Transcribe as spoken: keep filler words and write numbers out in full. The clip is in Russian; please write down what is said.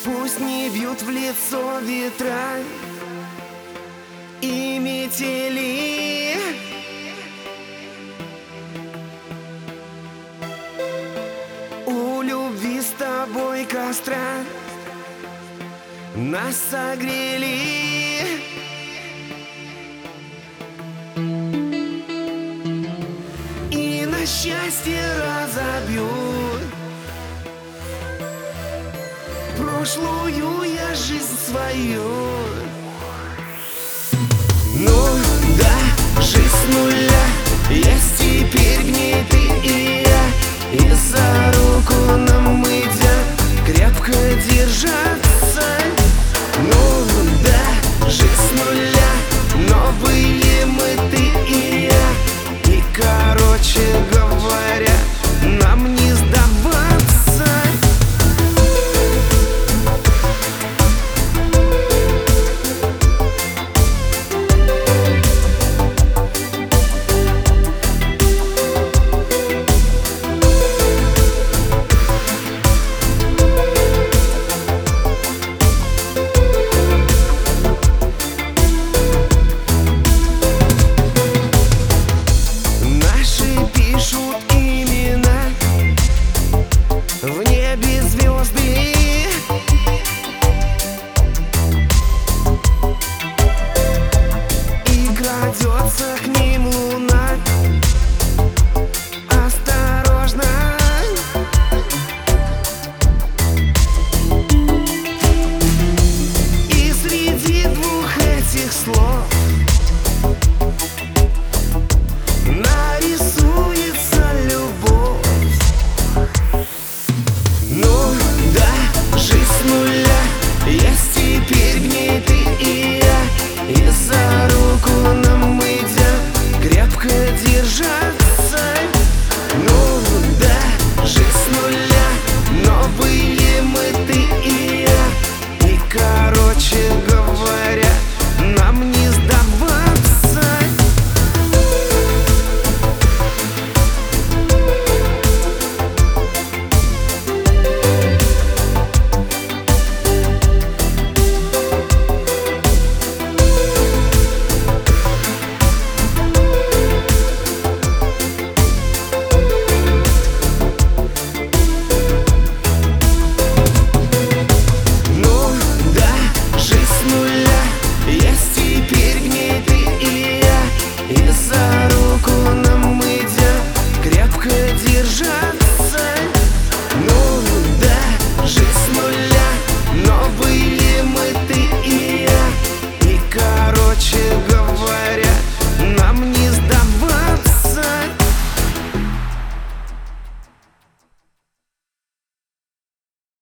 Пусть не бьют в лицо ветра и метели. У любви с тобой костра нас согрели. И на счастье разобьют прошлую я жизнь свою. Ну да, жизнь с нуля, есть теперь в ней ты и я. И за руку нам идя, крепко держа.